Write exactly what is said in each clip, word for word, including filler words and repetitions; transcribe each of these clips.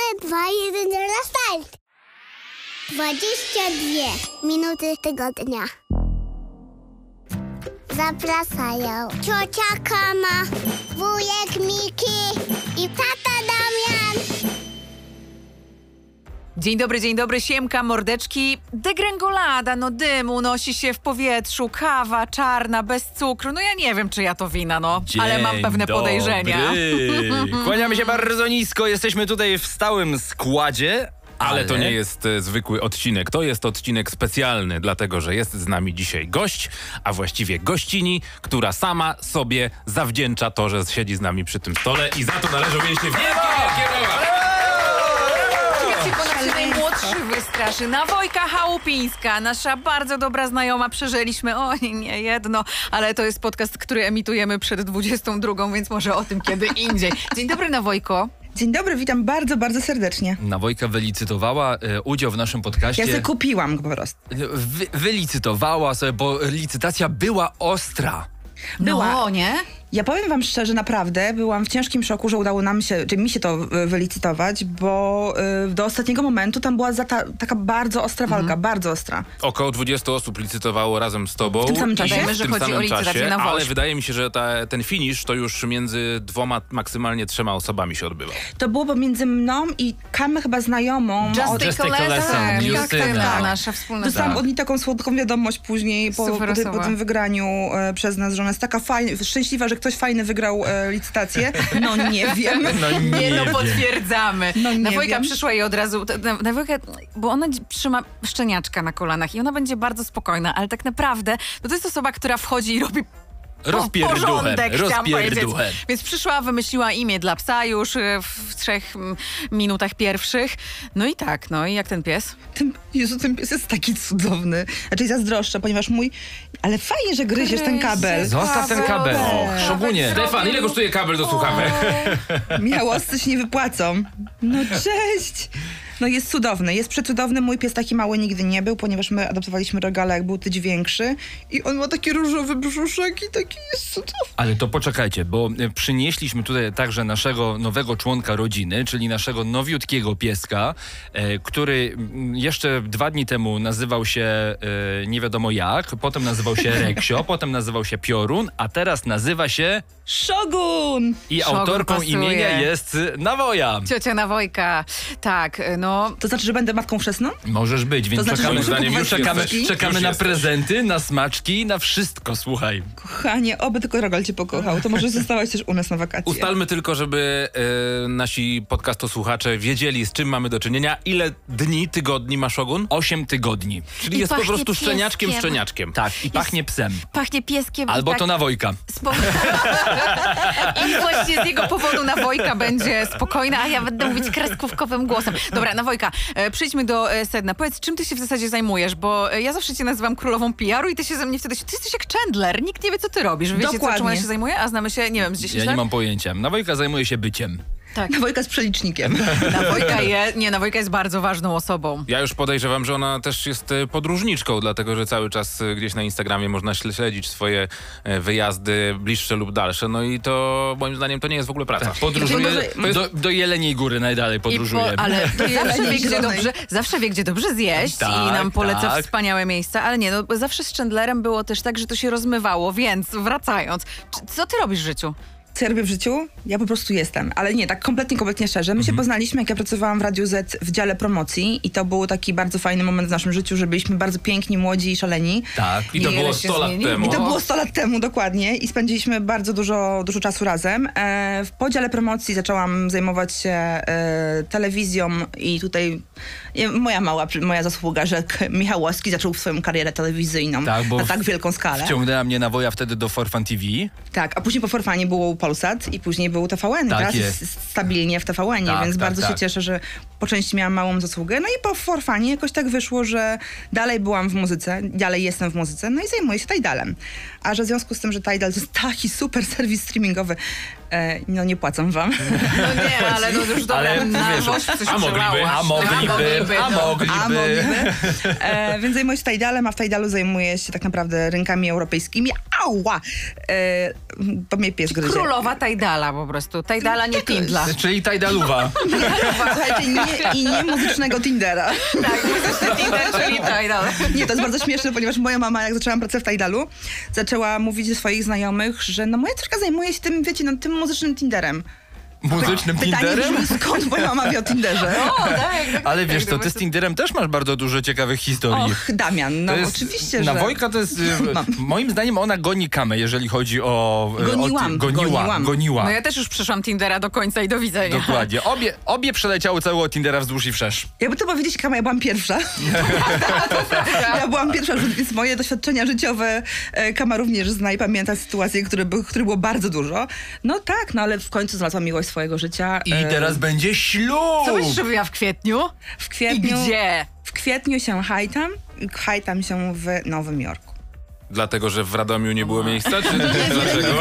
dwa, jeden, zero, start! dwadzieścia dwie minuty tygodnia. Zapraszają ciocia Kama, wujek Miki i tata Damian. Dzień dobry, dzień dobry, siemka, mordeczki. Degrengolada, no dym unosi się w powietrzu, kawa czarna, bez cukru. No ja nie wiem, czy ja to wina, no, Dzień ale mam pewne dobry. podejrzenia. Kłaniamy się bardzo nisko, jesteśmy tutaj w stałym składzie. Ale, Ale to nie jest e, zwykły odcinek, to jest odcinek specjalny, dlatego że jest z nami dzisiaj gość, a właściwie gościni, która sama sobie zawdzięcza to, że siedzi z nami przy tym stole i za to należą jej się wielkie, wielkie brawa! Wiecie, bo nas się najmłodszy wystraszy. Nawojka Chałupińska, nasza bardzo dobra znajoma, przeżyliśmy, o nie, nie jedno, ale to jest podcast, który emitujemy przed dwudziestą drugą, więc może o tym kiedy indziej. Dzień dobry, Nawojko. Dzień dobry, witam bardzo, bardzo serdecznie. Nawojka wylicytowała e, udział w naszym podcaście. Ja sobie kupiłam go po prostu. Wy, wylicytowała sobie, bo licytacja była ostra. Była. No, nie? Ja powiem wam szczerze, naprawdę byłam w ciężkim szoku, że udało nam się, czy mi się to y, wylicytować, bo y, do ostatniego momentu tam była za ta, taka bardzo ostra walka, Mhm. bardzo ostra. Około dwudziestu osób licytowało razem z tobą. W tym samym czasie? I Wiemy, w że tym chodzi samym o licytację czasie, na ale woźb. wydaje mi się, że ta, ten finisz to już między dwoma, maksymalnie trzema osobami się odbywał. To było pomiędzy mną i Kamę chyba znajomą. od- Justyna, Justyna. nasza wspólna Dostałam Tak. od niej taką słodką wiadomość później po, Super po, ty, osoba. po tym wygraniu e, przez nas, że ona jest taka fajna, szczęśliwa, że ktoś fajny wygrał e, licytację. No nie wiem. No nie, Nie no, wiem. potwierdzamy. No nie Nawojka wiem. przyszła i od razu... Na- Nawojka, bo ona dzi- trzyma szczeniaczka na kolanach i ona będzie bardzo spokojna, ale tak naprawdę no to jest osoba, która wchodzi i robi Rozpierduchem, porządek, chciałam powiedzieć. rozpierduchem. Więc przyszła, wymyśliła imię dla psa już y, w trzech mm, minutach pierwszych. No i tak, no i jak ten pies? Ten, Jezu, ten pies jest taki cudowny. Znaczy zazdroszczę, ponieważ mój... Ale fajnie, że gryziesz ten kabel. Zostaw ten kabel. O, Szogunie. Stefan, ile kosztuje kabel do słuchawek? Miłoscy się nie wypłacą. No cześć! No jest cudowny, jest przecudowny. Mój pies taki mały nigdy nie był, ponieważ my adoptowaliśmy Regala, jak był tyć większy. I on ma taki różowy brzuszek i taki jest cudowny. Ale to poczekajcie, bo e, przynieśliśmy tutaj także naszego nowego członka rodziny, czyli naszego nowiutkiego pieska, e, który mm, jeszcze dwa dni temu nazywał się e, nie wiadomo jak, potem nazywał się Reksio, potem nazywał się Piorun, a teraz nazywa się... Szogun! I Szogun autorką pasuje. imienia jest Nawoja. Ciocia Nawojka. Tak, no... To znaczy, że będę matką chrzestną? Możesz być, więc To znaczy, czekamy, że muszę już kupować czekamy, smaczki? czekamy Już na jesteś. prezenty, na smaczki, na wszystko, słuchaj. Kochanie, oby tylko Regal cię pokochał. To może zostałaś też u nas na wakacje. Ustalmy tylko, żeby e, nasi podcastosłuchacze wiedzieli, z czym mamy do czynienia. Ile dni, tygodni ma Szogun? Osiem tygodni. Czyli I jest po pachnie prostu szczeniaczkiem, pieskiem. szczeniaczkiem. Tak, i pachnie psem. Pachnie pieskiem. Albo i tak to Nawojka. Spo... I właśnie z jego powodu Nawojka będzie spokojna, a ja będę mówić kreskówkowym głosem. Dobra, Nawojka, e, przejdźmy do e, sedna. Powiedz, czym ty się w zasadzie zajmujesz, bo e, ja zawsze cię nazywam królową P R u i ty się ze mnie wtedy... Ty jesteś jak Chandler, nikt nie wie, co ty robisz. Wiecie, co, czym Dokładnie. ona się zajmuje? A znamy się, nie wiem, z dziesięć Ja lat? nie mam pojęcia. Nawojka zajmuje się byciem. Tak. Nawojka z przelicznikiem. Nawojka je, nie, Nawojka jest bardzo ważną osobą. Ja już podejrzewam, że ona też jest e, podróżniczką, dlatego że cały czas e, gdzieś na Instagramie można śle- śledzić swoje e, wyjazdy bliższe lub dalsze. No i to moim zdaniem to nie jest w ogóle praca. Podróżuje Może- do, do Jeleniej Góry najdalej podróżuje. I po, ale to zawsze wie, gdzie Zielonej. dobrze, zawsze wie, gdzie dobrze zjeść Tak, i nam poleca tak. wspaniałe miejsca, ale nie, no zawsze z Chandlerem było też tak, że to się rozmywało, więc wracając, czy- co ty robisz w życiu? Co ja robię w życiu? Ja po prostu jestem. Ale nie, tak kompletnie, kompletnie szczerze. My się poznaliśmy, jak ja pracowałam w Radiu Z w dziale promocji i to był taki bardzo fajny moment w naszym życiu, że byliśmy bardzo piękni, młodzi i szaleni. Tak. I to Ile było się sto lat zmieniło? temu. I to było sto lat temu dokładnie i spędziliśmy bardzo dużo, dużo czasu razem. E, w podziale promocji zaczęłam zajmować się e, telewizją i tutaj e, moja mała, moja zasługa, że K- Michał Łoski zaczął swoją karierę telewizyjną Tak, bo na w- tak wielką skalę. Wciągnęła mnie Nawoja wtedy do Forfan T V. Tak, a później po Forfanie było Polsat i później był T V N. Tak Teraz jest. jest stabilnie w T V N, Tak, więc tak, bardzo tak. się cieszę, że po części miałam małą zasługę, no i po forfanie jakoś tak wyszło, że dalej byłam w muzyce, dalej jestem w muzyce, no i zajmuję się Tidalem. A że w związku z tym, że Tidal to jest taki super serwis streamingowy, e, no nie płacą wam. No nie, ale no już dobra, Ale na wiesz, woźb coś a mogliby, przełałaś. A mogliby, a no. mogliby. A mogliby. E, więc zajmuję się Tidalem, a w Tidalu zajmuję się tak naprawdę rynkami europejskimi. Ała! E, bo mnie pies gryzie. Królowa Tidala po prostu. Tidala, nie Tindla. Czyli Tajdaluwa. Słuchajcie, nie, i nie muzycznego Tindera. Tak, muzyczny Tinder, czyli Tidal. Nie, to jest bardzo śmieszne, ponieważ moja mama, jak zaczęłam pracę w Tidalu, zaczęła mówić do swoich znajomych, że no moja córka zajmuje się tym, wiecie, no, tym muzycznym Tinderem. Muzycznym Pytanie Tinderem? brzmi, skąd moja mama wie o Tinderze? O, tak, tak, Ale tak, wiesz co, tak, ty z Tinderem też masz bardzo dużo ciekawych historii. Och, Damian, no To jest- oczywiście, Na że... Wojka to jest, y, Mam. moim zdaniem ona goni kamę, jeżeli chodzi o... y, Goniłam, o ty- goniła, goniłam. goniła. No ja też już przeszłam Tindera do końca i do widzenia. Dokładnie. Obie, obie przeleciały całego Tindera wzdłuż i wszerz. Jakby to powiedzieć, Kama, ja byłam pierwsza. Ja byłam pierwsza, więc moje doświadczenia życiowe e, Kama również zna i pamięta sytuacje, które, by, które było bardzo dużo. No tak, no ale w końcu znalazłam miłość swojego życia. I E, teraz będzie ślub! Co byś robiła w kwietniu? w I kwietniu, gdzie? W kwietniu się hajtam, hajtam się w Nowym Jorku. Dlatego, że w Radomiu nie było miejsca, czy dlaczego?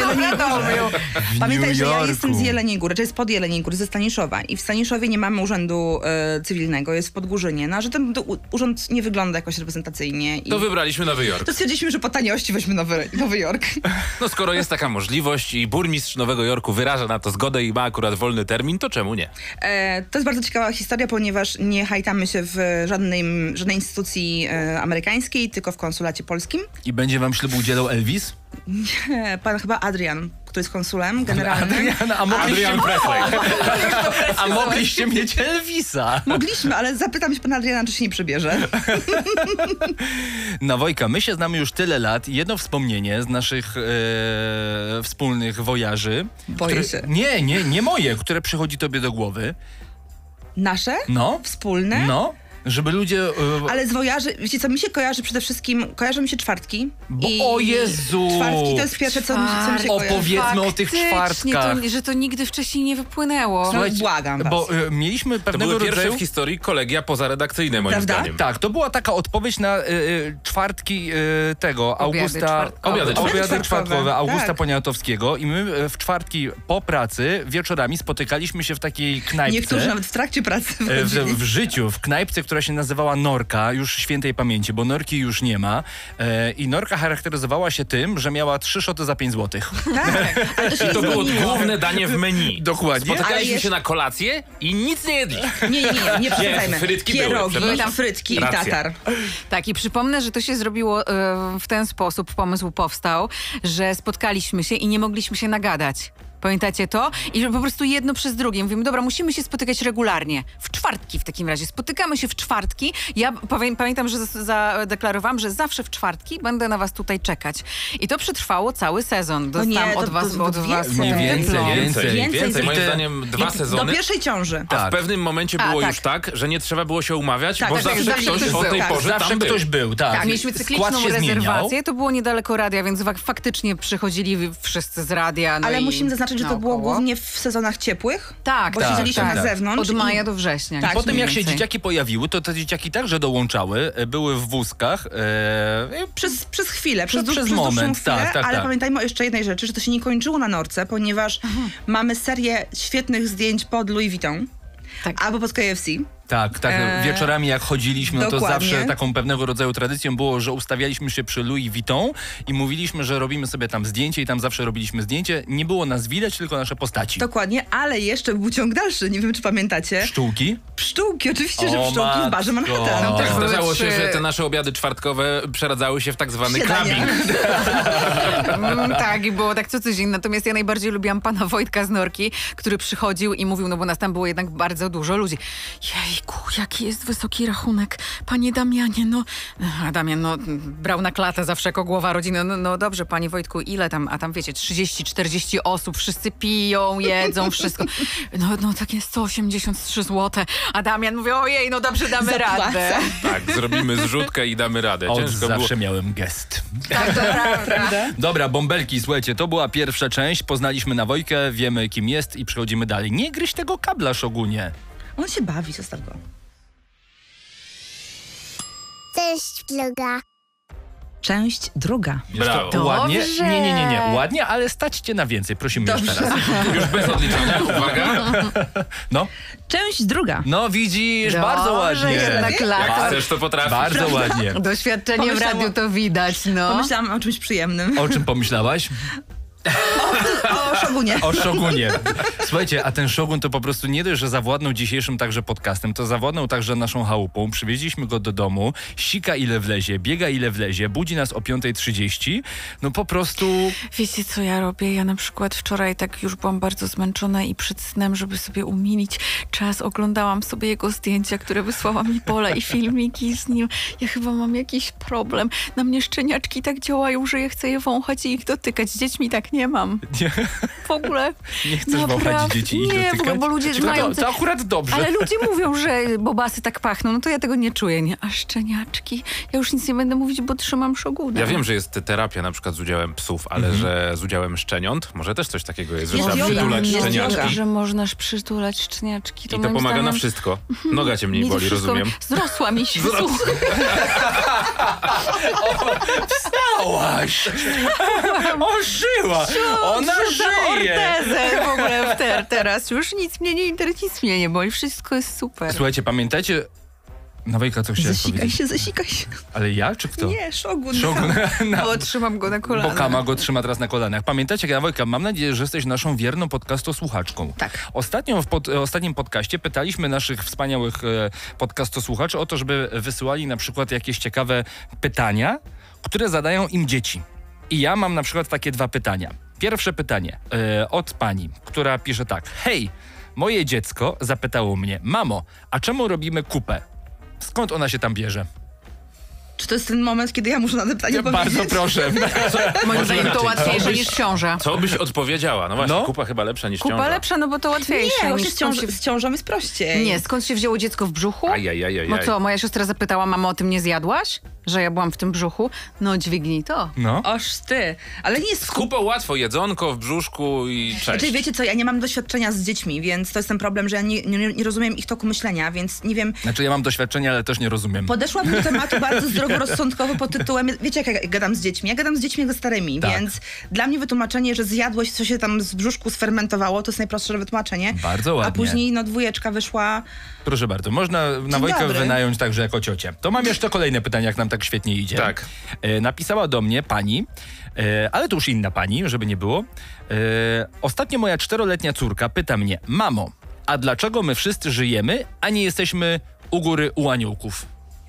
Pamiętaj, że ja Jorku. jestem z Jeleniej Góry, czy jest pod Jeleniej Góry, ze Staniszowa. I w Staniszowie nie mamy urzędu e, cywilnego, jest w Podgórzynie. No, a że ten to, u- urząd nie wygląda jakoś reprezentacyjnie. I To wybraliśmy Nowy Jork. to stwierdziliśmy, że po taniości weźmy Nowy, Nowy Jork. No skoro jest taka możliwość i burmistrz Nowego Jorku wyraża na to zgodę i ma akurat wolny termin, to czemu nie? E, to jest bardzo ciekawa historia, ponieważ nie hajtamy się w żadnej, żadnej instytucji e, amerykańskiej, tylko w konsulacie polskim. I będzie wam ślubu udzielał Elvis? E, pan chyba Adrian, który jest konsulem generalnym. Adriana, a mogliście, Adrian Presley. a mogliście mieć Elvisa. Mogliśmy, ale zapytam się pana Adriana, czy się nie przebierze. Na Wojka, my się znamy już tyle lat i jedno wspomnienie z naszych e, wspólnych wojaży. Boję które, się. Nie, nie, nie moje, które przychodzi tobie do głowy. Nasze? No. Wspólne? No. Żeby ludzie... E, Ale z wojaży, wiecie co, mi się kojarzy przede wszystkim, kojarzą mi się czwartki. Bo- o Jezu! Czwartki to jest pierwsze, co, mi- co mi się kojarzy. Opowiedzmy o tych Faktycznie, czwartkach. To, że to nigdy wcześniej nie wypłynęło. No, Słuchajcie, błagam was. Bo e, mieliśmy To pewnego były pierwsze rodzaju... w historii kolegia pozaredakcyjne, moim Prawda? zdaniem. Tak, to była taka odpowiedź na e, e, czwartki e, tego Obiady Augusta... czwartkowe. Obiady obiady czwartkowe. czwartkowe Augusta Tak. Poniatowskiego i my e, w czwartki po pracy wieczorami spotykaliśmy się w takiej knajpce. Niektórzy nawet w trakcie pracy E, W, wychodzili. w życiu, w knajpce, która się nazywała Norka, już świętej pamięci, bo Norki już nie ma. E, I Norka charakteryzowała się tym, że miała trzy szoty za pięć złotych. Tak, ale to się I to nie było zmieniło. główne danie w menu. Dokładnie. Spotykaliśmy Ale jest- się na kolację i nic nie jedliśmy. Nie, nie, nie, nie przesadzajmy. frytki były, Pierogi, przepraszam. frytki i Racja. tatar. Tak, i przypomnę, że to się zrobiło e, w ten sposób, pomysł powstał, że spotkaliśmy się i nie mogliśmy się nagadać. Pamiętacie to? I że po prostu jedno przez drugie. Mówimy, dobra, musimy się spotykać regularnie. W czwartki w takim razie. Spotykamy się w czwartki. Ja pamię- pamiętam, że z- zadeklarowałam, że zawsze w czwartki będę na was tutaj czekać. I to przetrwało cały sezon. No nie, Dostałam to- od was, to od was więcej. Mniej więcej, dyplom. więcej. Więcej, więcej. Moim I te- zdaniem dwa Do sezony. pierwszej ciąży. A Tak. w pewnym momencie A, było tak. już tak, że nie trzeba było się umawiać, Tak, bo tak, zawsze tak, ktoś zawsze o tej ktoś był. porze Zawsze tam był. ktoś był, tak. Tak, mieliśmy cykliczną Skład się zmieniał. rezerwację, to było niedaleko radia, więc fak- faktycznie przychodzili wszyscy z radia. No Ale i musimy zaznaczyć, że to było naokoło. głównie w sezonach ciepłych. Tak, Bo tak, siedzieliśmy tak, na tak. zewnątrz. Od i- maja do września. Tak, Potem mniej jak się więcej. dzieciaki pojawiły, to te dzieciaki także dołączały, e, były w wózkach. E, Przez, przez chwilę, przez, Przez dłu- przez moment, dłuższą chwilę, tak, tak, ale tak. pamiętajmy o jeszcze jednej rzeczy, że to się nie kończyło na Norce, ponieważ mamy serię świetnych zdjęć pod Louis Vuitton Tak. albo pod K F C. Tak, tak. Eee, Wieczorami jak chodziliśmy, no to dokładnie. zawsze taką pewnego rodzaju tradycją było, że ustawialiśmy się przy Louis Vuitton i mówiliśmy, że robimy sobie tam zdjęcie i tam zawsze robiliśmy zdjęcie. Nie było nas widać, tylko nasze postaci. Dokładnie, ale jeszcze był ciąg dalszy, nie wiem czy pamiętacie. Pszczółki. Pszczółki, oczywiście, że O, pszczółki w barze matko. Manhattan. No, też Tak, były zdarzało się, trzy- że te nasze obiady czwartkowe przeradzały się w tak zwany Śniadanie. clubbing. Mm, tak, i było tak co tydzień. Natomiast ja najbardziej lubiłam pana Wojtka z Norki, który przychodził i mówił, no bo nas tam było jednak bardzo dużo ludzi. Jejku, jaki jest wysoki rachunek. Panie Damianie, no... A Damian, no, brał na klatę zawsze jako głowa rodziny. No, no dobrze, panie Wojtku, ile tam? A tam wiecie, trzydzieści czterdzieści osób, wszyscy piją, jedzą, wszystko. No, no takie sto osiemdziesiąt trzy złote. A Damian mówi, ojej, no dobrze, damy Zapłacę. radę. Tak, zrobimy zrzutkę i damy radę. Od Ciężko zawsze było. miałem gest. Tak, to prawda. Dobra, bąbelki, słuchajcie, to była pierwsza część. Poznaliśmy na Wojkę, wiemy kim jest i przechodzimy dalej. Nie gryź tego kabla, Szogunie. On się bawi, zostaw go. Cześć, druga. Część druga. Wiesz, to, Brawo. to ładnie. Dobrze. Nie, nie, nie, nie. Ładnie, ale stać cię na więcej. Prosimy jeszcze raz. Już bez odliczania, uwaga. No, Część druga. no widzisz, Dobrze, bardzo ładnie. jednak Jak lata. chcesz, to potrafisz. Bardzo ładnie. Doświadczenie w Pomyślałam- radiu to widać, no. Pomyślałam o czymś przyjemnym. O czym pomyślałaś? O Szogunie. O Szogunie. Słuchajcie, a ten Szogun to po prostu nie dość, że zawładnął dzisiejszym także podcastem, to zawładnął także naszą chałupą. Przywieźliśmy go do domu, sika ile wlezie, biega ile wlezie, budzi nas o piąta trzydzieści. No po prostu... Wiecie, co ja robię? Ja na przykład wczoraj tak już byłam bardzo zmęczona i przed snem, żeby sobie umilić czas, oglądałam sobie jego zdjęcia, które wysłała mi Pola i filmiki z nim. Ja chyba mam jakiś problem. Na mnie szczeniaczki tak działają, że ja chcę je wąchać i ich dotykać. Z dziećmi tak nie mam. Nie, W ogóle. nie chcesz Naprawdę. wąchać dzieci i ich Nie, dotykać? w ogóle, bo ludzie to, mają... to, to akurat dobrze. Ale ludzie mówią, że bobasy tak pachną, no to ja tego nie czuję, nie? A szczeniaczki? Ja już nic nie będę mówić, bo trzymam Szoguna. Ja wiem, że jest terapia na przykład z udziałem psów, ale że z udziałem szczeniąt, może też coś takiego jest, że Jest trzeba yoga, przytulać jest szczeniaczki. yoga. Że można przytulać szczeniaczki. I to moim pomaga na zdaniem- wszystko. Noga cię mniej Mi to boli, wszystko- rozumiem. Zrosła mi się. Wstałaś! Ożyła! Ona żyje! Ortezę w ogóle w ter, teraz. Już nic mnie nie interesuje, nic mnie nie boli. Wszystko jest super. Słuchajcie, pamiętacie... Nawejka, co chciałeś Zesikaj powiedzieć? się, zesikaj się. Ale ja, czy kto? Nie, Szogun. Szogun. Na, Bo trzymam go na bo kolanach. Kama go trzyma teraz na kolanach. Pamiętacie, Nawojka, mam nadzieję, że jesteś naszą wierną podcastosłuchaczką. Tak. Ostatnio w pod, ostatnim podcaście pytaliśmy naszych wspaniałych e, podcastosłuchaczy o to, żeby wysyłali na przykład jakieś ciekawe pytania, które zadają im dzieci. I ja mam na przykład takie dwa pytania. Pierwsze pytanie e, od pani, która pisze tak. Hej, moje dziecko zapytało mnie, mamo, a czemu robimy kupę? Skąd ona się tam bierze? Czy to jest ten moment, kiedy ja muszę na to pytanie Bardzo powiedzieć? proszę. Moim zdaniem to inaczej. łatwiejsze Co byś- niż ciąża. Co byś odpowiedziała? No właśnie, No. kupa chyba lepsza niż Kupa ciąża. lepsza, no bo to łatwiejsze. Nie, niż właśnie z, skąd ciąż- się... z ciążą jest prościej. Nie, skąd się wzięło dziecko w brzuchu? Ajajajajaj. No co, moja siostra zapytała, mamo, o tym nie zjadłaś? Że ja byłam w tym brzuchu? No dźwignij to. No. Oż ty. Ale nie jest Z kupą łatwo, jedzonko w brzuszku i cześć. Znaczy, wiecie co, ja nie mam doświadczenia z dziećmi, więc to jest ten problem, że ja nie, nie, nie rozumiem ich toku myślenia, więc nie wiem. Znaczy ja mam doświadczenie, ale też nie rozumiem. Podeszłam do tematu bardzo zdroworozsądkowo pod tytułem, wiecie jak ja gadam z dziećmi? Ja gadam z dziećmi jak ze starymi, Tak. więc dla mnie wytłumaczenie, że zjadłeś, co się tam z brzuszku sfermentowało, to jest najprostsze wytłumaczenie. Bardzo ładnie. A później no dwójeczka wyszła. Proszę bardzo, można na Wojkę dobry. wynająć także jako ciocię. To mam jeszcze kolejne pytanie, jak nam tak świetnie idzie. Tak. E, napisała do mnie pani, e, ale to już inna pani, żeby nie było. E, ostatnio moja czteroletnia córka pyta mnie, mamo, a dlaczego my wszyscy żyjemy, a nie jesteśmy u góry u aniołków?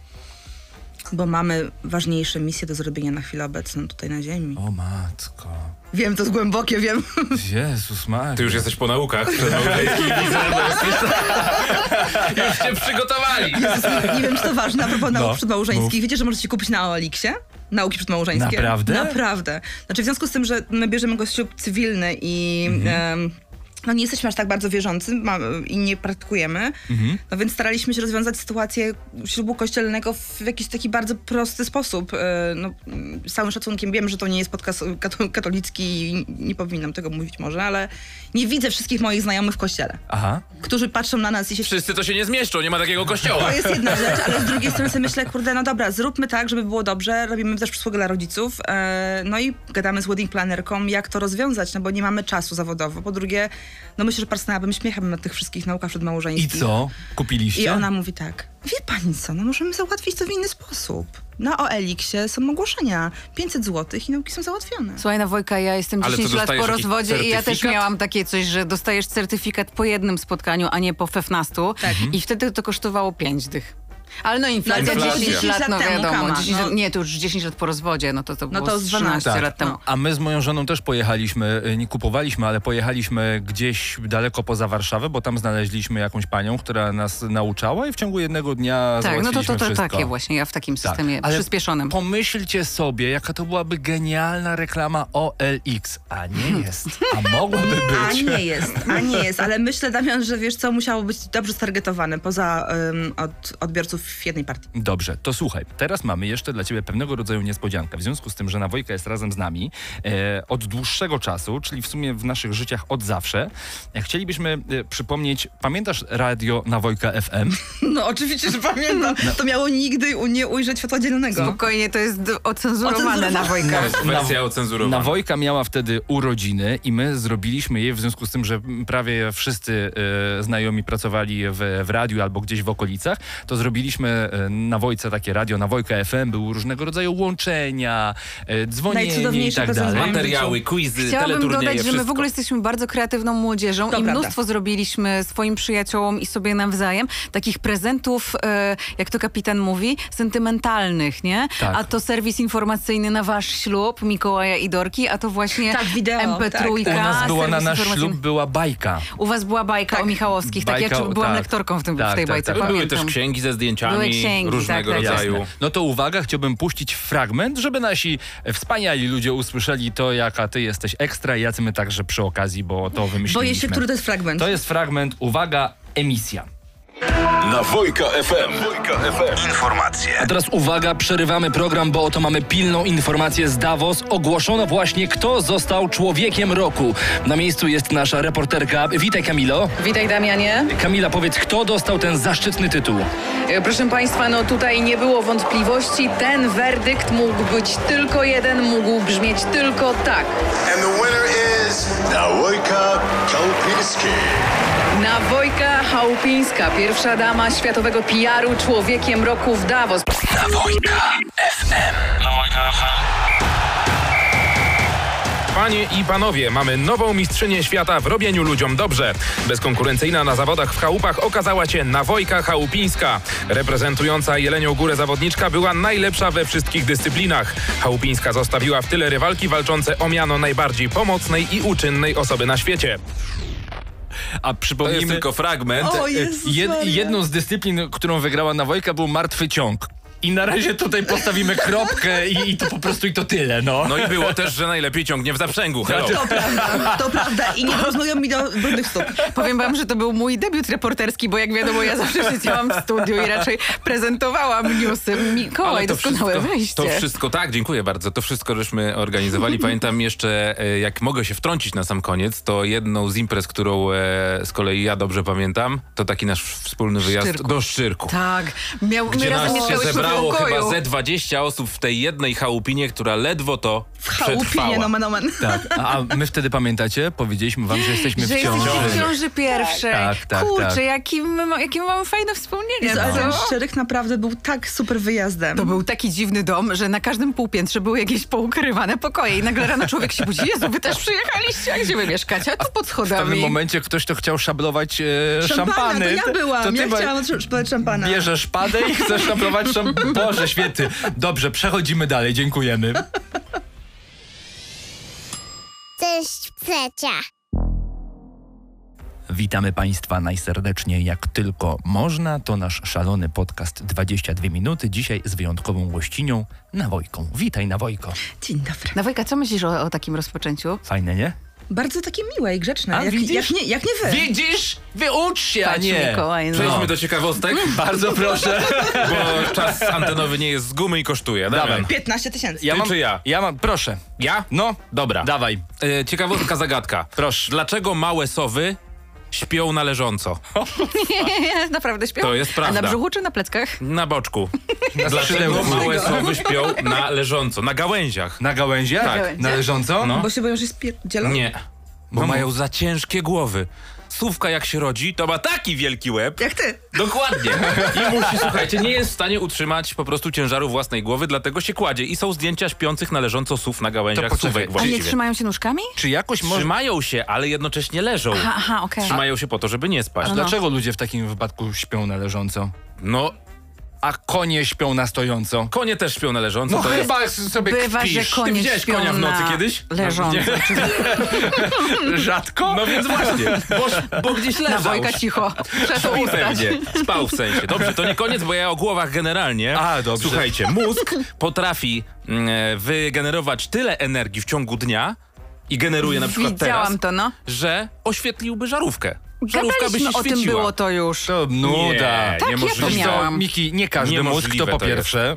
Bo mamy ważniejsze misje do zrobienia na chwilę obecną tutaj na ziemi. O matko, Wiem, to jest głębokie, wiem. Jezus Maria. Ty już jesteś po naukach przedmałżeńskich, widzę, bo jesteś... Już cię przygotowali. Jezus, nie wiem, czy to ważne, a propos nauk No, przedmałżeńskich. mów. Wiecie, że możecie kupić na Oeliksie? Nauki przedmałżeńskie. Naprawdę? Naprawdę. Znaczy w związku z tym, że my bierzemy go ślub cywilny i Mhm. em, no nie jesteśmy aż tak bardzo wierzący ma, i nie praktykujemy, Mhm. no więc staraliśmy się rozwiązać sytuację ślubu kościelnego w jakiś taki bardzo prosty sposób. E, no, z całym szacunkiem wiem, że to nie jest podcast kato- katolicki i nie powinnam tego mówić może, ale nie widzę wszystkich moich znajomych w kościele, Aha. którzy patrzą na nas i się Wszyscy to się nie zmieszczą, nie ma takiego kościoła. to jest jedna rzecz, ale z drugiej strony sobie myślę, kurde, no dobra, zróbmy tak, żeby było dobrze, robimy też przysługę dla rodziców, e, no i gadamy z wedding planerką, jak to rozwiązać, no bo nie mamy czasu zawodowo. Po drugie, no myślę, że parsknęłabym śmiechem na tych wszystkich naukach I przedmałżeńskich. co? Kupiliście? I ona mówi tak, wie pani co, no możemy załatwić to w inny sposób. Na Oeliksie są ogłoszenia, pięćset złotych i nauki są załatwione. Słuchaj, na Wojka, ja jestem Ale to dziesięć lat dostajesz po jakiś rozwodzie i ja też certyfikat? miałam takie coś, że dostajesz certyfikat po jednym spotkaniu, a nie po szesnastu. Tak. I wtedy to kosztowało pięć dych. Ale no inflacja, No to dziesięć dziesięć lat, no lat temu, wiadomo. kama, dziesięć no. lat, nie, to już dziesięć lat po rozwodzie, no to to No było to z z dwanaście, trzynaście lat no. temu. A my z moją żoną też pojechaliśmy, y, nie kupowaliśmy, ale pojechaliśmy gdzieś daleko poza Warszawę, bo tam znaleźliśmy jakąś panią, która nas nauczała i w ciągu jednego dnia Tak, no to, to, załatwiliśmy to wszystko. takie właśnie, ja w takim Tak, systemie ale przyspieszonym. Pomyślcie sobie, jaka to byłaby genialna reklama O L X, a nie jest, a mogłaby A być. nie jest, a nie jest, ale myślę, Damian, że wiesz co, musiało być dobrze stargetowane poza um, od odbiorców w jednej partii. Dobrze, to słuchaj, teraz mamy jeszcze dla ciebie pewnego rodzaju niespodziankę. W związku z tym, że Nawojka jest razem z nami e, od dłuższego czasu, czyli w sumie w naszych życiach od zawsze, e, chcielibyśmy e, przypomnieć, pamiętasz radio Nawojka F M? No oczywiście, że pamiętam. To miało nigdy u- nie ujrzeć światła dziennego. Spokojnie, to jest d- ocenzurowane Ocenzurowane. na Wojka. Wersja ocenzurowana. Nawojka miała wtedy urodziny i my zrobiliśmy jej, w związku z tym, że prawie wszyscy e, znajomi pracowali w, w radiu albo gdzieś w okolicach, to zrobiliśmy e, na Wojce takie radio, Nawojka F M, były różnego rodzaju łączenia, e, dzwonienie i Najcudowniejsze tak prezenty. dalej. Materiały, quizy, Chciałabym teleturnieje, dodać, że my wszystko. w ogóle jesteśmy bardzo kreatywną młodzieżą To i prawda. mnóstwo zrobiliśmy swoim przyjaciołom i sobie nawzajem takich prezentów, e, jak to kapitan mówi, sentymentalnych, nie? Tak. A to serwis informacyjny na wasz ślub, Mikołaja i Dorki, a to właśnie Tak, wideo, M P trzy. tak, U nas była na serwis nasz informacyjny. ślub była bajka. U was była bajka Tak. o Michałowskich, tak? Bajka, Ja czy, byłam tak. lektorką w, tym, Tak, w tej tak, bajce, tak. Były pamiętam. też księgi ze Były zdjęciami księgi, różnego tak, tak. rodzaju. Jasne. No to uwaga, chciałbym puścić fragment, żeby nasi wspaniali ludzie usłyszeli to, jaka ty jesteś ekstra i jacy my także przy okazji, bo to wymyśliliśmy. Boję się, który to jest fragment. To jest fragment, uwaga, emisja. Nawojka F M. Nawojka F M. Informacje. A teraz uwaga, przerywamy program, bo oto mamy pilną informację z Davos. Ogłoszono właśnie, kto został człowiekiem roku. Na miejscu jest nasza reporterka. Witaj, Kamilo. Witaj, Damianie. Kamila, powiedz, kto dostał ten zaszczytny tytuł? E, Proszę Państwa, no tutaj nie było wątpliwości. Ten werdykt mógł być tylko jeden, mógł brzmieć tylko tak. And the winner is Nawojka Kołpiński. Nawojka Chałupińska, pierwsza dama światowego P R u, człowiekiem roku w Davos. Nawojka F M. Nawojka F M. Panie i panowie, mamy nową mistrzynię świata w robieniu ludziom dobrze. Bezkonkurencyjna na zawodach w chałupach okazała się Nawojka Chałupińska. Reprezentująca Jelenią Górę zawodniczka była najlepsza we wszystkich dyscyplinach. Chałupińska zostawiła w tyle rywalki walczące o miano najbardziej pomocnej i uczynnej osoby na świecie. A To przypomnijmy, jest tylko fragment. O Jezus jed, Maria. jedną z dyscyplin, którą wygrała Nawojka, był martwy ciąg. I na razie tutaj postawimy kropkę i, i to po prostu i to tyle, no. No i było też, że najlepiej ciągnie w zaprzęgu. Hello. To prawda, to prawda. I nie porozmawiam mi do brudnych stóp. Powiem wam, że to był mój debiut reporterski, bo jak wiadomo, ja zawsze siedziałam w studiu i raczej prezentowałam newsy. Mikołaj, Ale to doskonałe wszystko, wejście. to wszystko, tak, dziękuję bardzo. To wszystko żeśmy organizowali. Pamiętam jeszcze, e, jak mogę się wtrącić na sam koniec, to jedną z imprez, którą e, z kolei ja dobrze pamiętam, to taki nasz wspólny wyjazd Szczyrku. do Szczyrku. Tak, miał, my Gdzie razem nas się mieszkałyśmy w zebrało pokoju. chyba ze dwadzieścia osób w tej jednej chałupinie, która ledwo to W chałupinie, przetrwała. nomen omen. Tak, a my wtedy, pamiętacie, powiedzieliśmy wam, że jesteśmy Że w ciąży. jesteście w ciąży pierwszej. Tak, tak, Kurczę, tak. Jakie, my, ma- jakie my mamy fajne wspomnienia. Jezu, ale co? ten Szczyrek naprawdę był tak super wyjazdem. To był taki dziwny dom, że na każdym półpiętrze były jakieś poukrywane pokoje i nagle rano człowiek się budzi. Jezu, wy też przyjechaliście? A gdzie wy mieszkacie? A tu pod W pewnym schodami. momencie ktoś to chciał szablować e, Szampana, szampany. to ja byłam. To ty ja ma- chciałam szpać szampana. Bierzesz szpadę i chcesz szablować szampany. Boże, świetny. Dobrze, przechodzimy dalej. Dziękujemy. Cześć, Plecia. Witamy Państwa najserdeczniej jak tylko można. To nasz szalony podcast dwadzieścia dwie minuty. Dzisiaj z wyjątkową gościnią Nawojką. Witaj, Nawojko. Dzień dobry. Nawojka, co myślisz o, o takim rozpoczęciu? Fajne, nie? Bardzo takie miłe i grzeczne. A, jak, widzisz? jak, nie, jak nie wy. Widzisz? Wyucz się, a Patrz, nie. Mikołaj, no. Przejdźmy do ciekawostek, Bardzo proszę. bo czas antenowy nie jest z gumy i kosztuje. Dawaj. Dawaj. piętnaście tysięcy. Ja Ty mam, czy ja? Ja mam, proszę. Ja? No, Dobra. dawaj. E, ciekawostka, zagadka. Proszę. Dlaczego małe sowy śpią na leżąco? Naprawdę śpią? To jest A prawda. na brzuchu czy na pleckach? Na boczku. Dlaczego skrzydełku. małe sowy śpią na leżąco? Na gałęziach. Na gałęziach? Tak. Na leżąco? No. Bo się boją, że jest pierdzielą? Nie. Bo No mają za ciężkie głowy. Sówka jak się rodzi, to ma taki wielki łeb. Jak ty. Dokładnie. I musi, słuchajcie, nie jest w stanie utrzymać po prostu ciężaru własnej głowy, dlatego się kładzie. I są zdjęcia śpiących na leżąco sów na gałęziach To poczekaj. sówek A nie właściwie. trzymają się nóżkami? Czy jakoś może... Trzymają się, ale jednocześnie leżą. Aha, aha, okej. Trzymają się po to, żeby nie spać. A dlaczego ludzie w takim wypadku śpią na leżąco? No, A konie śpią na stojąco? konie też śpią na leżąco. No to jest... chyba sobie Bywa, kpisz. że konie Ty widziałeś śpią konia w nocy na kiedyś? leżąco. Nie. Rzadko? No więc właśnie, bo, bo gdzieś Na leżał. Wojka cicho. Trzeba to Spał ustać. pewnie. Spał w sensie. Dobrze, to nie koniec, bo ja o głowach generalnie. A, dobrze. Słuchajcie, mózg potrafi mm, wygenerować tyle energii w ciągu dnia i generuje na przykład Widziałam teraz, to, no. że oświetliłby żarówkę. Żarówka by się Gadaliśmy o tym świeciła. było to już. To nuda. Nie, Tak, niemożliwe. ja to Wiesz co, miałam. Miki, nie każdy mózg, Niemożliwe to po to jest. pierwsze.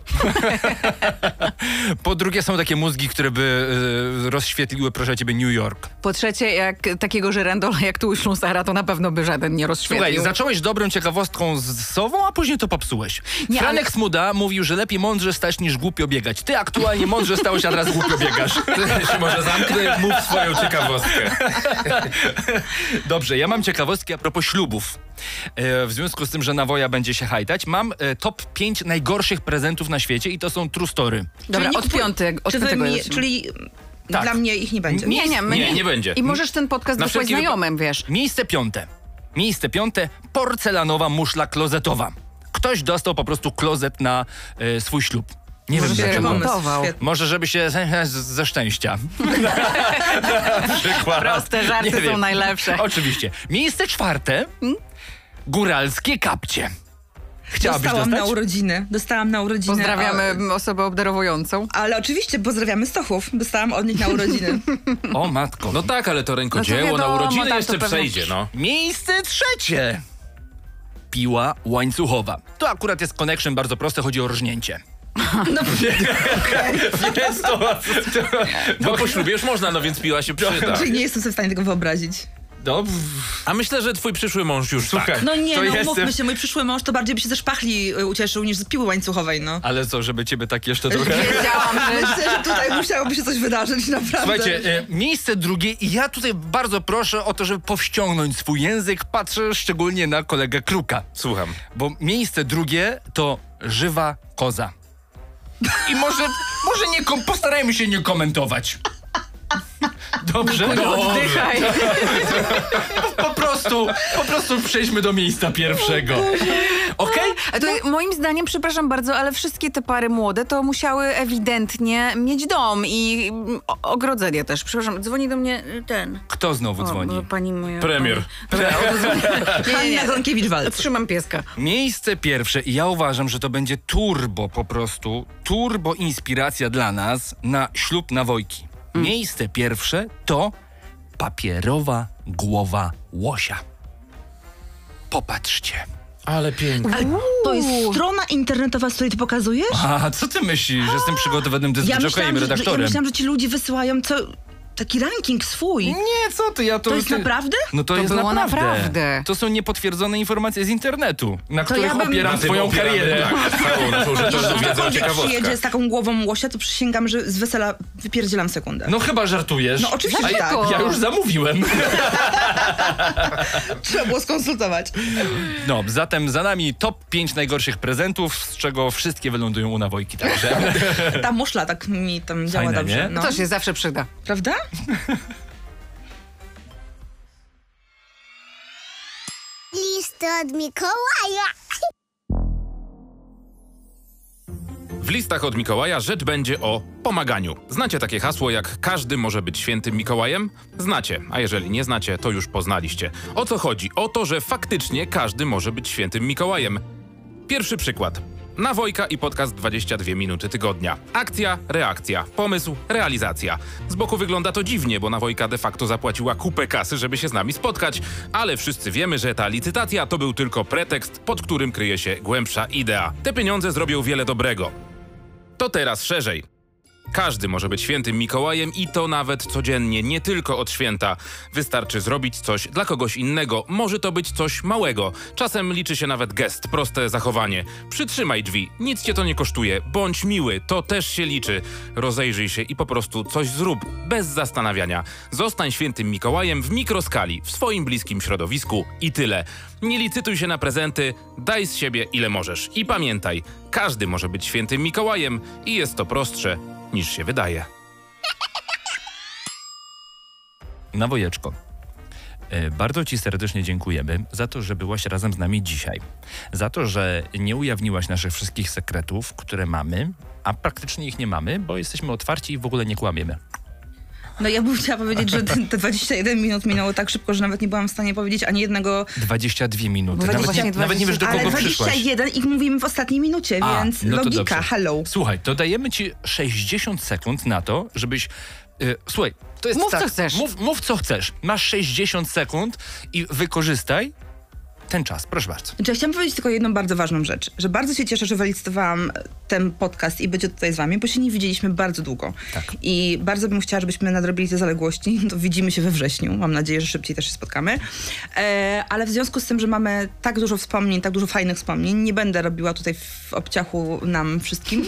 Po drugie są takie mózgi, które by y, rozświetliły, proszę ciebie, New York. Po trzecie, jak takiego żyrendola jak tu Ślusara, to na pewno by żaden nie rozświetlił. Słuchaj, zacząłeś dobrą ciekawostką z sową, a później to popsułeś. Nie, Franek ale- Smuda mówił, że lepiej mądrze stać niż głupio biegać. Ty aktualnie mądrze stałeś, a teraz głupio biegasz. Ty się może zamknę, mów swoją ciekawostkę. Dobrze, ja mam ciekawostki a propos ślubów. E, w związku z tym, że Nawoja będzie się hajtać, mam e, top pięć najgorszych prezentów na świecie i to są true story. Dobra, Czyli od nie- piątek, od Czy wy piątego mi, lecimy. czyli Tak. dla mnie ich nie będzie. Nie, nie, my Nie, nie będzie. I możesz ten podcast Na wysłać wszelki wypa- znajomym, wiesz. Miejsce piąte. Miejsce piąte, porcelanowa muszla klozetowa. Ktoś dostał po prostu klozet na e, swój ślub. Nie Może wiem się dlaczego. remontował. Świetnie. Może żeby się z, ze szczęścia. Na przykład. Proste żarty Nie są wiem. najlepsze. Oczywiście. Miejsce czwarte. Góralskie kapcie. Chciałabyś Dostałam dostać? na urodziny. Dostałam na urodziny. Pozdrawiamy osobę obdarowującą. A, ale oczywiście pozdrawiamy Stochów. Dostałam od nich na urodziny. O matko. No tak, ale to rękodzieło No to wiadomo, na urodziny tak, jeszcze to pewnie- przejdzie, no. Miejsce trzecie. Piła łańcuchowa. To akurat jest connection bardzo prosty, chodzi o rżnięcie. Jest to, to, bo po ślubie już można, no więc piła się przyda. Czyli nie jestem sobie w stanie tego wyobrazić. No, A myślę, że twój przyszły mąż już Słuchaj. tak. No nie, To no jestem- mówmy się, mój przyszły mąż to bardziej by się ze szpachli y, ucieszył niż z piły łańcuchowej, no. ale co, żeby ciebie tak jeszcze trochę... Wiedziałam, że... Myślę, że tutaj musiałoby się coś wydarzyć, naprawdę. Słuchajcie, e, miejsce drugie i ja tutaj bardzo proszę o to, żeby powściągnąć swój język. Patrzę szczególnie na kolegę Kruka. Słucham. Bo miejsce drugie to żywa koza. I może, może nie kom- postarajmy się nie komentować. Dobrze? Oddychaj. Po prostu, po prostu przejdźmy do miejsca pierwszego. Okej? A to moim zdaniem, przepraszam bardzo, ale wszystkie te pary młode to musiały ewidentnie mieć dom i mm, o- ogrodzenie też. Przepraszam, dzwoni do mnie y, ten. Kto znowu O, dzwoni? bo pani moja... Premier. Dobra, oddzwonię. Nie, nie, Hanna nie. Gronkiewicz-Waltz. Trzymam pieska. Miejsce pierwsze i ja uważam, że to będzie turbo po prostu, turbo inspiracja dla nas na ślub Nawojki. Miejsce pierwsze to papierowa głowa łosia. Popatrzcie. Ale pięknie. Ale to jest strona internetowa, z której ty pokazujesz? A co ty myślisz, że jestem przygotowanym Ja dyscyplinowym myślałam, że, że, ja redaktorem? myślałam, że ci ludzie wysyłają co, taki ranking swój. Nie, co ty, ja to... To jest naprawdę? No to, To jest było naprawdę. naprawdę. To są niepotwierdzone informacje z internetu, na których ja bym- opieram Na tym swoją opieramy, karierę. Tak, całą naszą rzeczową wiedzę o Ktokolwiek ciekawostkach. przyjedzie z taką głową łosia, to przysięgam, że z wesela wypierdzielam sekundę. No chyba żartujesz. No oczywiście, A że ja, tak. ja już zamówiłem. Trzeba było skonsultować. No, zatem za nami top pięć najgorszych prezentów, z czego wszystkie wylądują u Nawojki, także... Ta muszla tak mi tam działa Fajna, dobrze. nie? No. To się zawsze przyda. Prawda? Listy od Mikołaja. W listach od Mikołaja rzecz będzie o pomaganiu. Znacie takie hasło jak każdy może być świętym Mikołajem? Znacie, a jeżeli nie znacie, to już poznaliście. O co chodzi? O to, że faktycznie każdy może być świętym Mikołajem. Pierwszy przykład. Nawojka i podcast dwadzieścia dwie minuty tygodnia. Akcja, reakcja, pomysł, realizacja. Z boku wygląda to dziwnie, bo Nawojka de facto zapłaciła kupę kasy, żeby się z nami spotkać, ale wszyscy wiemy, że ta licytacja to był tylko pretekst, pod którym kryje się głębsza idea. Te pieniądze zrobią wiele dobrego. To teraz szerzej. Każdy może być świętym Mikołajem i to nawet codziennie, nie tylko od święta. Wystarczy zrobić coś dla kogoś innego. Może to być coś małego. Czasem liczy się nawet gest, proste zachowanie. Przytrzymaj drzwi, nic cię to nie kosztuje. Bądź miły, to też się liczy. Rozejrzyj się i po prostu coś zrób, bez zastanawiania. Zostań świętym Mikołajem w mikroskali, w swoim bliskim środowisku i tyle. Nie licytuj się na prezenty, daj z siebie ile możesz. I pamiętaj, każdy może być świętym Mikołajem i jest to prostsze niż się wydaje. Nawojeczko, e, bardzo ci serdecznie dziękujemy za to, że byłaś razem z nami dzisiaj. Za to, że nie ujawniłaś naszych wszystkich sekretów, które mamy, a praktycznie ich nie mamy, bo jesteśmy otwarci i w ogóle nie kłamiemy. No ja bym chciała powiedzieć, że te te dwadzieścia jeden minut minęło tak szybko, że nawet nie byłam w stanie powiedzieć ani jednego... dwadzieścia dwie minuty. No Nawet, właśnie nie, nawet nie wiesz, do Ale kogo dwadzieścia przyszłaś. jeden ich mówimy w ostatniej minucie, A, więc no to logika, dobrze. hello. Słuchaj, to dajemy ci sześćdziesiąt sekund na to, żebyś Y, słuchaj, to jest Mów, tak, co chcesz. Mów, mów co chcesz. Masz sześćdziesiąt sekund i wykorzystaj ten czas. Proszę bardzo. Znaczy, ja chciałam powiedzieć tylko jedną bardzo ważną rzecz, że bardzo się cieszę, że wylicytowałam ten podcast i bycie tutaj z wami, bo się nie widzieliśmy bardzo długo. Tak. I bardzo bym chciała, żebyśmy nadrobili te zaległości. To widzimy się we wrześniu. Mam nadzieję, że szybciej też się spotkamy. E, ale w związku z tym, że mamy tak dużo wspomnień, tak dużo fajnych wspomnień, nie będę robiła tutaj w obciachu nam wszystkim.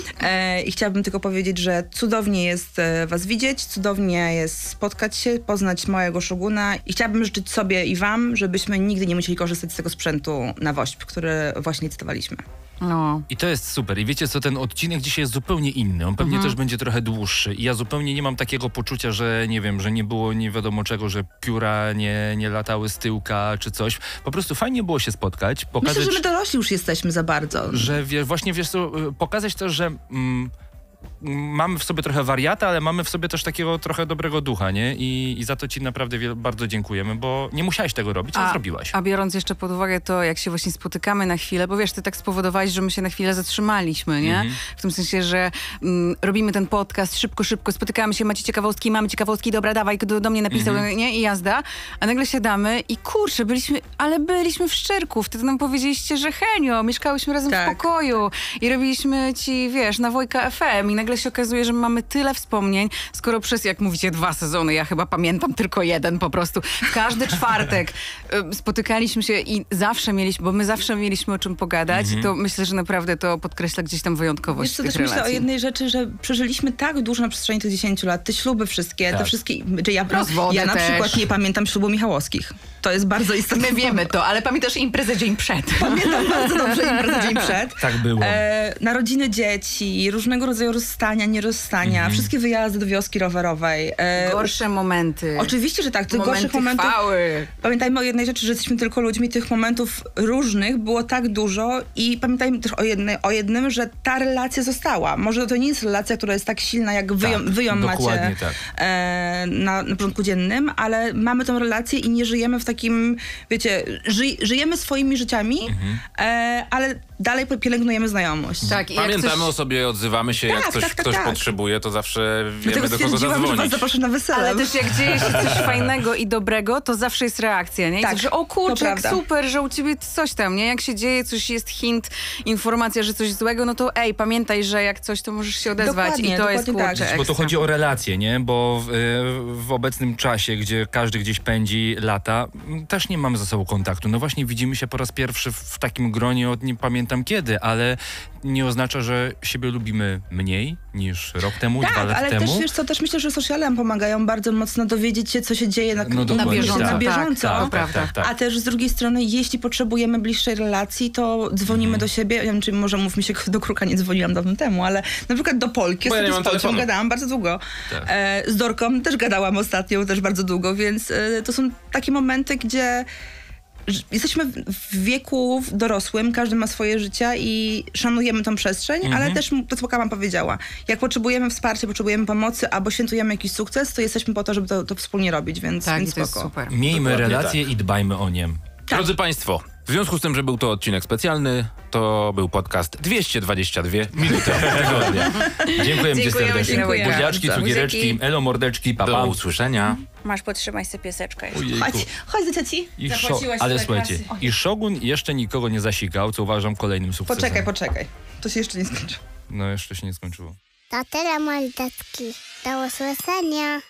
E, I chciałabym tylko powiedzieć, że cudownie jest e, was widzieć, cudownie jest spotkać się, poznać małego szoguna i chciałabym życzyć sobie i wam, żebyśmy nigdy nie musieli korzystać z tego sprzętu na wośp, który właśnie cytowaliśmy. No. I to jest super. I wiecie co, ten odcinek dzisiaj jest zupełnie inny. On pewnie Mhm. też będzie trochę dłuższy. I ja zupełnie nie mam takiego poczucia, że nie wiem, że nie było nie wiadomo czego, że pióra nie, nie latały z tyłka czy coś. Po prostu fajnie było się spotkać, pokazać... Myślę, że my dorośli już jesteśmy za bardzo. że wie, właśnie wiesz co, pokazać też, że mm, mamy w sobie trochę wariata, ale mamy w sobie też takiego trochę dobrego ducha, nie? I, i za to ci naprawdę wiel- bardzo dziękujemy, bo nie musiałeś tego robić, ale zrobiłaś. A biorąc jeszcze pod uwagę to, jak się właśnie spotykamy na chwilę, bo wiesz, ty tak spowodowałeś, że my się na chwilę zatrzymaliśmy, nie? Mhm. W tym sensie, że mm, robimy ten podcast szybko, szybko, spotykamy się, macie ciekawostki, mamy ciekawostki, dobra, dawaj, do, do mnie napisał, Mhm. nie? I jazda. A nagle siadamy i kurczę, byliśmy, ale byliśmy w Szczyrku. Wtedy nam powiedzieliście, że Henio, mieszkałyśmy razem Tak. w pokoju i robiliśmy ci, wiesz, na Wojka F M i nagle się okazuje, że mamy tyle wspomnień, skoro przez, jak mówicie, dwa sezony, ja chyba pamiętam tylko jeden po prostu. W każdy czwartek y, spotykaliśmy się i zawsze mieliśmy, bo my zawsze mieliśmy o czym pogadać, to myślę, że naprawdę to podkreśla gdzieś tam wyjątkowość Wiesz co, tych też myślę o relacji. jednej rzeczy, że przeżyliśmy tak dużo na przestrzeni tych dziesięciu lat. Te śluby wszystkie, Tak. te wszystkie... Czy ja, Rozwody ja na też. przykład nie pamiętam ślubu Michałowskich. To jest bardzo istotne. My wiemy to, ale pamiętasz imprezę dzień przed. Pamiętam bardzo dobrze imprezę dzień przed. Tak było. E, narodziny dzieci, różnego rodzaju rozstania, nierozstania, wszystkie wyjazdy do wioski rowerowej. E, Gorsze momenty. Oczywiście, że tak. Tych momenty gorszych momentów... chwały. Pamiętajmy o jednej rzeczy, że jesteśmy tylko ludźmi. Tych momentów różnych było tak dużo i pamiętajmy też o, jednej, o jednym, że ta relacja została. Może to nie jest relacja, która jest tak silna, jak wy, Tak, wy ją dokładnie macie tak. e, na, na porządku dziennym, ale mamy tą relację i nie żyjemy w takim, wiecie, ży, żyjemy swoimi życiami, e, ale dalej pielęgnujemy znajomość. Tak, i jak Pamiętamy coś... o sobie, odzywamy się, jak Tak, coś tak, tak, ktoś tak. potrzebuje, to zawsze Dlatego wiemy, do kogo stwierdziłam, że was zadzwonić. zaproszę na wesele. Ale też jak dzieje się coś fajnego i dobrego, to zawsze jest reakcja, nie? I Tak, coś, że o to kurczę, jak prawda. super, że u ciebie coś tam, nie? Jak się dzieje, coś jest hint, informacja, że coś złego, no to ej, pamiętaj, że jak coś, to możesz się odezwać Dokładnie, i to jest dokładnie tak. kurczę Bo to ekstra. chodzi o relacje, nie? Bo w, y, w obecnym czasie, gdzie każdy gdzieś pędzi lata, m, też nie mamy ze sobą kontaktu. No właśnie widzimy się po raz pierwszy w takim gronie od nie pamiętam kiedy, ale nie oznacza, że siebie lubimy mniej niż rok temu, dwa Tak, lat ale temu. też wiesz co, też myślę, że sociale nam pomagają bardzo mocno dowiedzieć się, co się dzieje na, No dokładnie, bieżąco, na tak, bieżąco. tak, To prawda. tak, tak. A też z drugiej strony, jeśli potrzebujemy bliższej relacji, to dzwonimy Mhm. do siebie. Ja wiem, czy może mów mi się, do Kruka nie dzwoniłam dawno temu, ale na przykład do Polki. Bo ja nie Ostatnio mam z Polką telefonu. gadałam bardzo długo. Tak. E, z Dorką też gadałam ostatnio, też bardzo długo, więc e, to są takie momenty, gdzie ż- jesteśmy w- w wieku dorosłym, każdy ma swoje życie i szanujemy tą przestrzeń, Mhm. ale też, m- to co Kama powiedziała, jak potrzebujemy wsparcia, potrzebujemy pomocy, albo świętujemy jakiś sukces, to jesteśmy po to, żeby to, to wspólnie robić, więc, Tak, więc i to jest spoko. super. Miejmy Dokładnie relacje i dbajmy o nie. Drodzy Państwo, w związku z tym, że był to odcinek specjalny, to był podcast dwieście dwadzieścia dwie minuty tygodnia. Dziękujemy ci Dziękujemy serdecznie. ci, Wojtek. Buziaczki, bardzo. cukiereczki, Buziaki. elo mordeczki, pa, pa. Do usłyszenia. Masz potrzymać sobie pieseczka jeszcze. Ojejku. Chodź, chodź do cioci. I szo- Zapłaciłaś ale tyle słuchajcie, kasy. i Shogun jeszcze nikogo nie zasikał, co uważam kolejnym sukcesem. Poczekaj, poczekaj. To się jeszcze nie skończy. No jeszcze się nie skończyło. To tyle, mordeczki. Do usłyszenia.